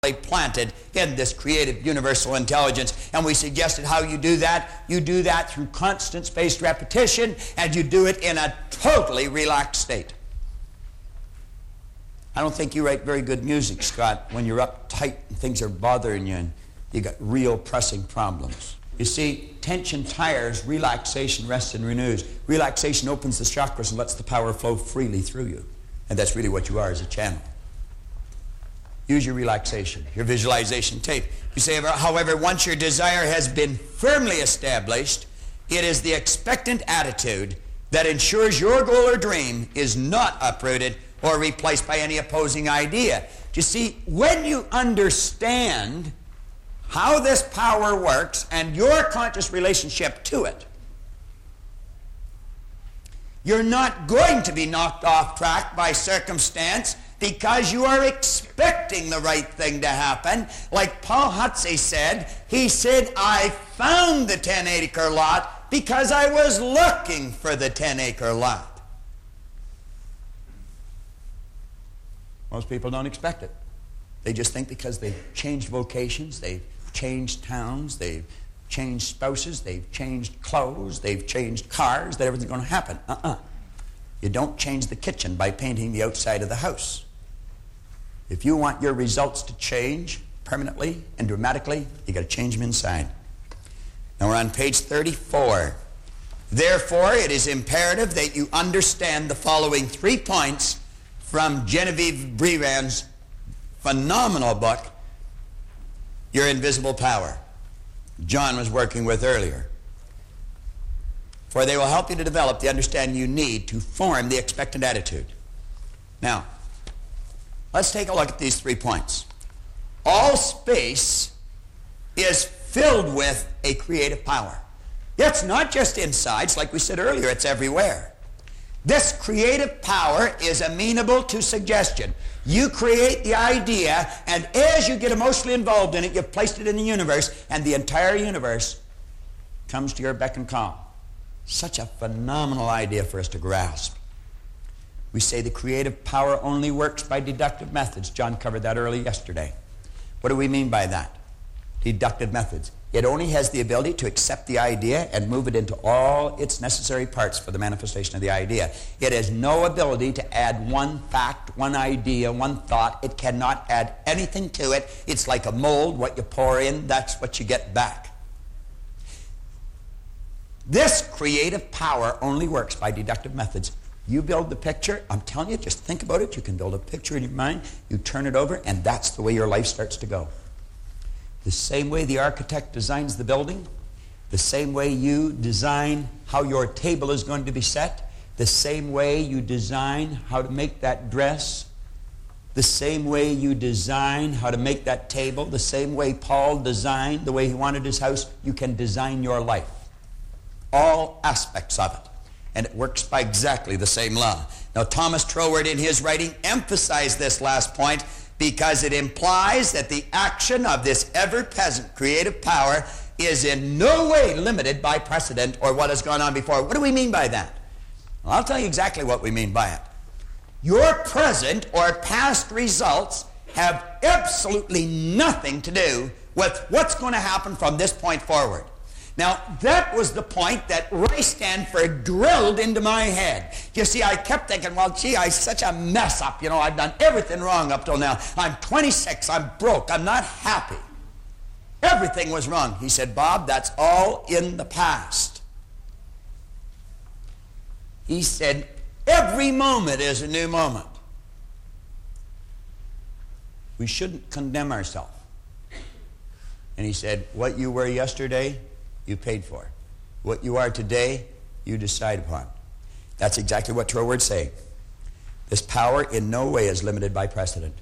planted in this creative universal intelligence. And we suggested how you do that. You do that through constant spaced repetition, and you do it in a totally relaxed state. I don't think you write very good music, Scott, when you're uptight and things are bothering you and you got real pressing problems. You see, tension tires, relaxation rests and renews. Relaxation opens the chakras and lets the power flow freely through you. And that's really what you are as a channel. Use your relaxation, your visualization tape. You say, however, once your desire has been firmly established, it is the expectant attitude that ensures your goal or dream is not uprooted or replaced by any opposing idea. You see, when you understand how this power works and your conscious relationship to it, you're not going to be knocked off track by circumstance because you are expecting the right thing to happen. Like Paul Hutsey said, he said, I found the 10-acre lot because I was looking for the 10-acre lot. Most people don't expect it. They just think because they've changed vocations, they've changed towns, they've changed spouses, they've changed clothes, they've changed cars, that everything's going to happen. You don't change the kitchen by painting the outside of the house. If you want your results to change permanently and dramatically, you got to change them inside. Now we're on page 34. Therefore, it is imperative that you understand the following 3 points from Genevieve Brevan's phenomenal book, Your Invisible Power, John was working with earlier. For they will help you to develop the understanding you need to form the expectant attitude. Now, let's take a look at these 3 points. All space is filled with a creative power. It's not just inside, it's like we said earlier, it's everywhere. This creative power is amenable to suggestion. You create the idea, and as you get emotionally involved in it, you've placed it in the universe, and the entire universe comes to your beck and call. Such a phenomenal idea for us to grasp. We say the creative power only works by deductive methods. John covered that early yesterday. What do we mean by that? Deductive methods. It only has the ability to accept the idea and move it into all its necessary parts for the manifestation of the idea. It has no ability to add one fact, one idea, one thought. It cannot add anything to it. It's like a mold. What you pour in, that's what you get back. This creative power only works by deductive methods. You build the picture, I'm telling you, just think about it. You can build a picture in your mind, you turn it over, and that's the way your life starts to go. The same way the architect designs the building, the same way you design how your table is going to be set, the same way you design how to make that dress, the same way you design how to make that table, the same way Paul designed the way he wanted his house, you can design your life. All aspects of it. And it works by exactly the same law. Now, Thomas Troward in his writing emphasized this last point because it implies that the action of this ever-present creative power is in no way limited by precedent or what has gone on before. What do we mean by that? Well, I'll tell you exactly what we mean by it. Your present or past results have absolutely nothing to do with what's going to happen from this point forward. Now, that was the point that Ray Stanford drilled into my head. You see, I kept thinking, well, gee, I'm such a mess up. You know, I've done everything wrong up till now. I'm 26. I'm broke. I'm not happy. Everything was wrong. He said, Bob, that's all in the past. He said, every moment is a new moment. We shouldn't condemn ourselves. And he said, what you were yesterday, you paid for. What you are today, you decide upon. That's exactly what Troward's saying. This power in no way is limited by precedent.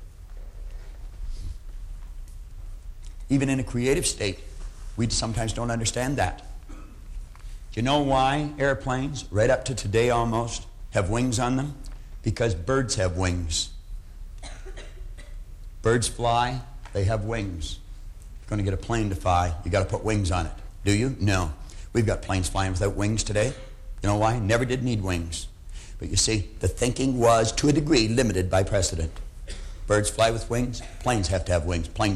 Even in a creative state, we sometimes don't understand that. Do you know why airplanes, right up to today almost, have wings on them? Because birds have wings. Birds fly, they have wings. If you're going to get a plane to fly, you got to put wings on it. Do you? No. We've got planes flying without wings today. You know why? Never did need wings. But you see, the thinking was, to a degree, limited by precedent. Birds fly with wings. Planes have to have wings. Planes